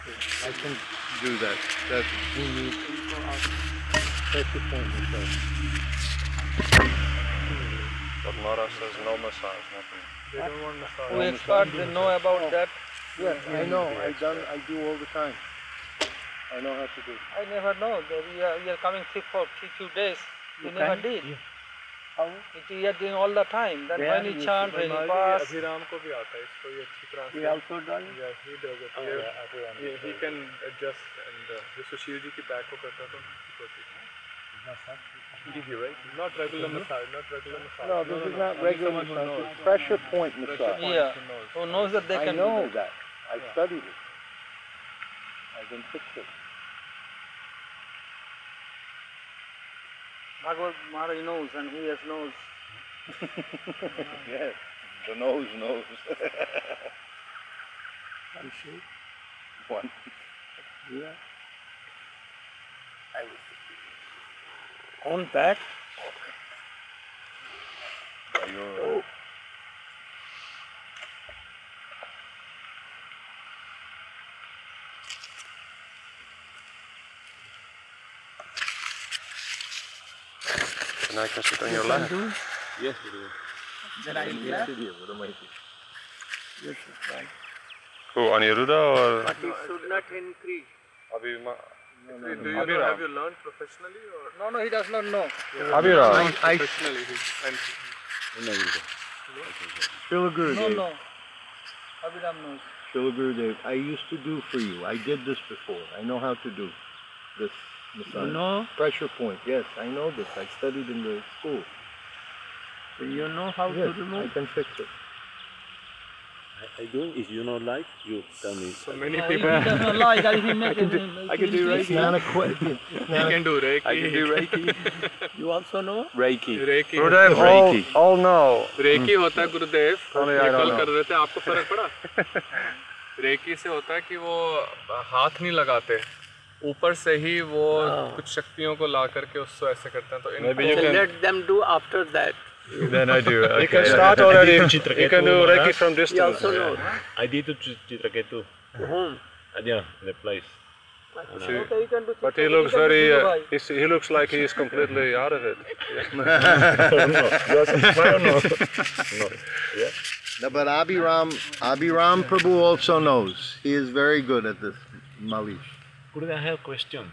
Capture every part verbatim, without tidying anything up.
I can do that. That he needs pressure point massage. But Mara says no massage, nothing. They don't want massage. Who expert they know about that? Yes, I know. I done. I do all the time. I know how to do. I never know that we are, we are coming three for three few days. You You never can? did. How? It, we are doing all the time. Then Where when you you- chant, when you pass. Abhiram को भी आता है इसको ये अच्छी तरह We से. also done. Yeah, he does it. Oh, Yeah, yeah, Abhiram. yeah, he can adjust and uh, जैसे शिव जी की back को करता है तो ठीक होती है. Give you right? Not regular massage, not regular massage. No, this is not regular massage. It's pressure point massage. Yeah. Who knows that they I can know do that. that. I studied it. I can fix it. Bhagavad Maharaj knows and he has knows. Yes, the nose knows. One sheep. One. Yeah. I will. On back. Are you all right? And I can sit on your lap. Yes, it is. Then I Yes, it is. What am I doing? Yes, right. Who, Aniruddha or? But it should not increase. Abhima? No, no, Do no. you know, have you learned professionally or? No, no, he does not know. Abhiram. I- Professionally, he, and Srila No, Gurudev. no. Abhiram knows. Srila Gurudev, I used to do for you. I did this before. I know how to do this massage. You know? Pressure point. Yes, I know this. I studied in the school. So you know how Yes, to I remove? can fix it. I do. If you don't like, you tell me. so many No, people. he does not like that. He makes I can do, it- I can do It's Reiki. not a question. It's I not a can do Reiki. I can do Reiki. You also know? Reiki. Reiki. Gurudev, all, Reiki. all know. Reiki होता है गुरुदेव. Only I ये don't कल know. कर रहे थे आपको फर्क पड़ा? रेकी से होता है कि वो हाथ नहीं लगाते. ऊपर से ही वो कुछ शक्तियों को ला करके उसको ऐसे करते हैं तो Maybe you So can. let them do after that. Then I do. Okay. You can start already. Chitraketu, You can do Reiki Maharaj. from He distance. also knows. I did to Ch- Chitraketu. To whom? Uh, yeah, the place. See, Okay, you can do but he Chitraketu, looks you can do very. Uh, Dhirubhai. he's, he looks like he is completely out of it. no, no. no. Yeah. No, but Abhiram, Abhiram Prabhu also knows. He is very good at this malish. Gurudev, I have a question.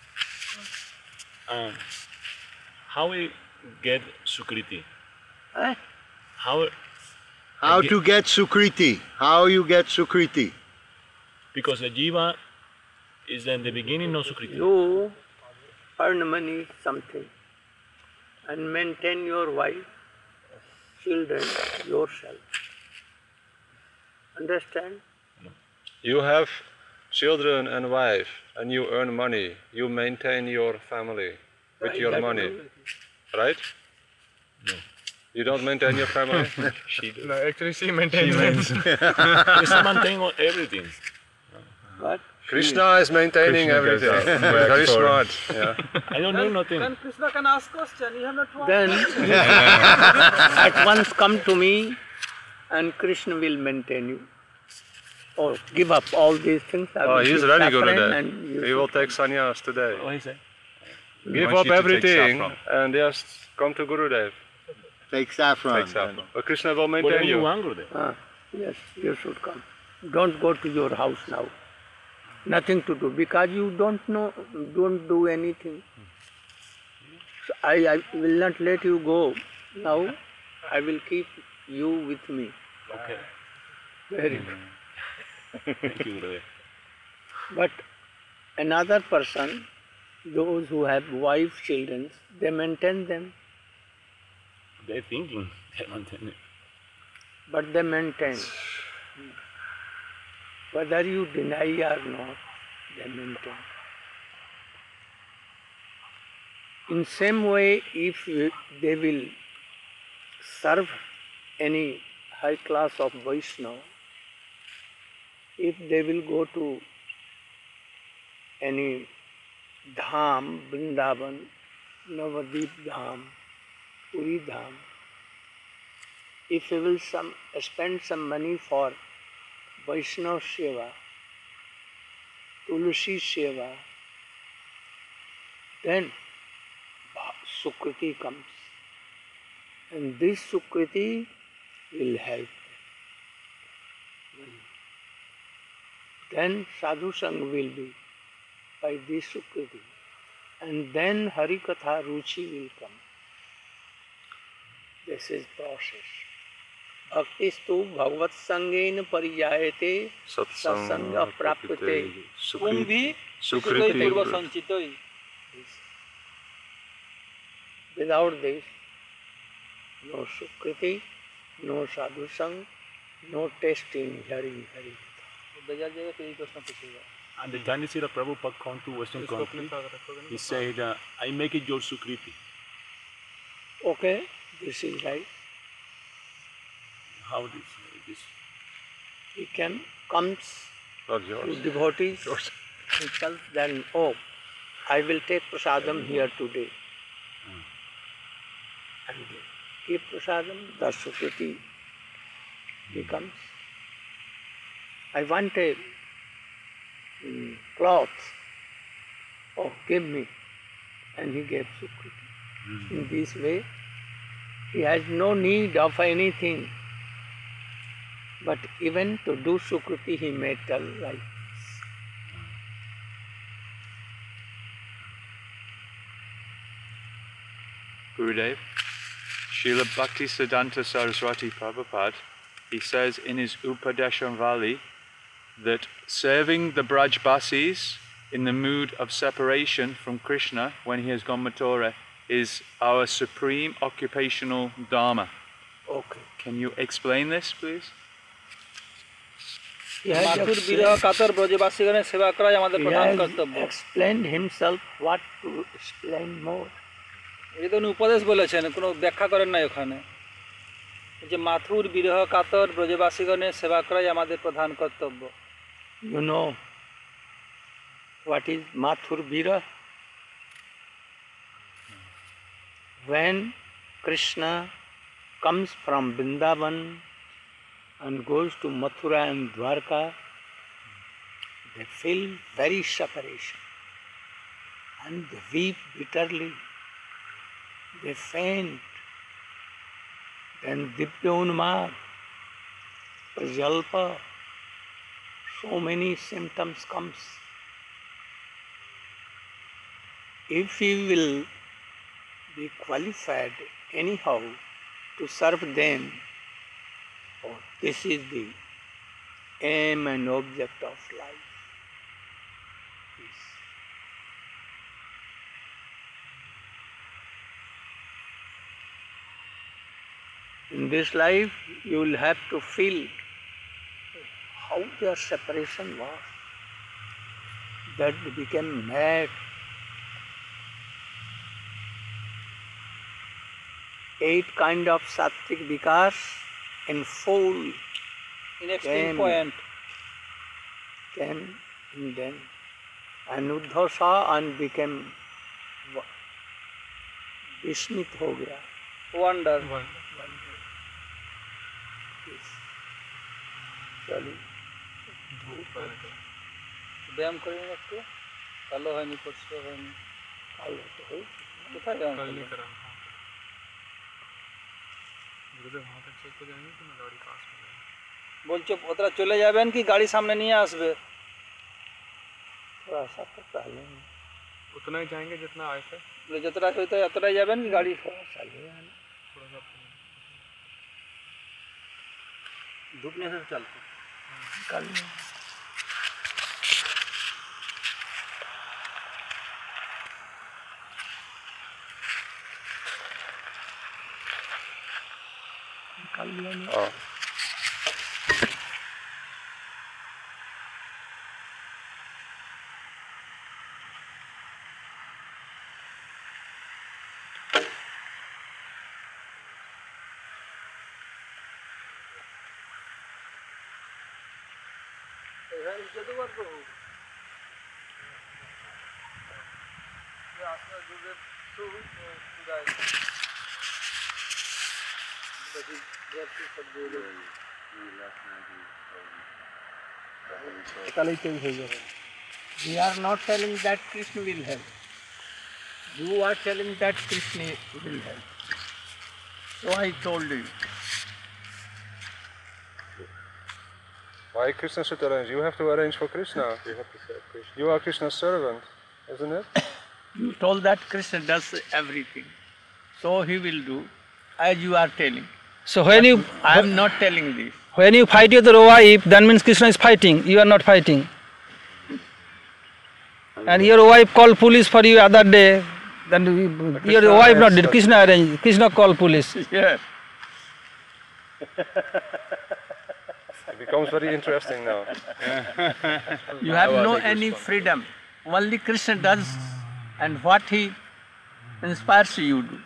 Um, how we get Sukriti? Eh? How? How Ge- to get Sukriti? How you get Sukriti? Because the jiva is in the beginning no Sukriti. You earn money, something, and maintain your wife, children, yourself. Understand? You have children and wife, and you earn money. You maintain your family with your money, right? No. You don't maintain your family. She does. No, actually, she maintains. Krishna maintain everything. What? Krishna is maintaining Krishna goes everything. out. Very Sorry. smart. Yeah. I don't know nothing. Then Krishna can ask question. You have not one. Then you at once come to me, and Krishna will maintain you. Or give up all these things. I Oh, will he's give ready, saffron Gurudev. and you He will take sannyas today. What is it? Give wants up you to take everything saffron. and just come to Gurudev. Take saffron. Take saffron. But Krishna will Whatever maintain you you. want, Gurudev. Ah, yes, you should come. Don't go to your house now. Nothing to do because you don't know, don't do anything. So I, I will not let you go now. I will keep you with me. Okay. Very good. Thank you, Gurudev. But another person, those who have wives, children, they maintain them, They're thinking. They maintain it. but they maintain. Whether you deny or not, they maintain. In same way, if you- they will serve any high class of Vaishnava, if they will go to any dham, Vrindavan, Navadip dham, Puri dham, if they will some, spend some money for Vaishnava Seva, Tulsi Seva, then Sukriti comes. And this Sukriti will help them. Then Sadhu Sang will be by this Sukriti. And then Harikatha Ruchi will come. This is process. Bhaktistu Bhagavat Sangena Pariyayate Satsanga Prapyate Kumbhi Sukriti Purva Sanchitoi. Without this, no Sukriti, no Sadhu Sang, no taste in hearing Harikatha. And the time Srila Prabhupada come to Western country, he said, uh, I make it your Sukriti. Okay, this is right. How this? this? He can comes to devotees himself, then, oh, I will take prasadam here today. And give prasadam, the Sukriti becomes. I want a mm, cloth. Oh, give me. And he gave Sukriti. Mm. In this way, he has no need of anything. But even to do Sukriti, he may tell like this. Gurudev, Srila Bhaktisiddhanta Saraswati Prabhupada, he says in his Upadeshamvali that serving the Brajbasis in the mood of separation from Krishna when he has gone Mathura is our supreme occupational dharma. Okay. Can you explain this, please? He has explained himself. What to explain more? এটা উনি উপদেশ বলেছেন, কোনো ব্যাখ্যা করেন না ওখানে, যে মাথুর বিরহ কাতর ব্রজবাসীগণের সেবা করাই আমাদের প্রধান কর্তব্য। You know what is Mathur Virah? When Krishna comes from Vrindavan and goes to Mathura and Dwarka, they feel very separation and they weep bitterly. They faint. Then Dipyonmad, Prajalpa, so many symptoms comes. If he will be qualified anyhow to serve them, oh, this is the aim and object of life. Yes. In this life, you will have to feel how their separation was, that they became mad. Eight kind of sattvic vikas in full in extreme came, point came in them. And Uddhava saw and became Vishnit ho gaya. wonder. চলি ব্যায়াম করেন একটু, কালো হয়নি, পরিষ্কার হয়নি, কালো তো হয়েছে। কোথায় ব্যায়াম कल नहीं করলেন? करा हाँ गुरुदेव वहाँ तक चल तो जाएंगे कि मैं गाड़ी पास में जाऊँ? বলছো ওরা চলে যাবেন কি গাড়ি সামনে নিয়ে আসবে? थोड़ा सा तो पहले उतना ही जाएंगे जितना आए थे। বলে যতটা হইতো এতটাই যাবেন কি গাড়ি? थोड़ा सा ले आना। थोड़ा सा ধূপ নিয়ে এসে চলতো। कल निकाल लिया मैं। Oh. যতবার তো হোক আপনার দুধের শুরু পুরাই কালেই তৈরি হয়ে যাবে। We are not telling that Krishna will help. You are telling that Krishna will help. So I told you. Why Krishna should arrange? You have to arrange for Krishna. You have to serve Krishna. You are Krishna's servant, isn't it? You told that Krishna does everything. So he will do as you are telling. So when you I am not telling this. when you fight with your wife, that means Krishna is fighting. You are not fighting. And your wife called police for you other day. Then you- your wife not did. Krishna arranged. Krishna called police. Yes. It becomes very interesting now. You have no any freedom. Only Krishna does, and what he inspires you do.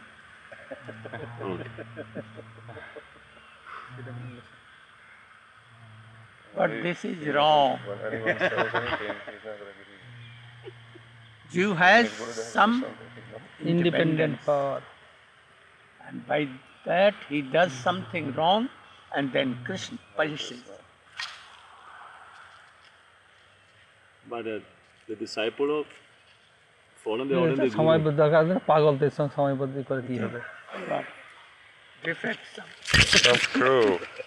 But this is wrong. When anyone sells anything, he's not going to give you. Jew has some Independent power. and by that he does something wrong, and then Krishna punishes. But uh, the disciple of following the order, they সময় guru. দরকার আছে না, পাগলদের সঙ্গে সময় বদলি করে কি হবে? But defects some. That's true.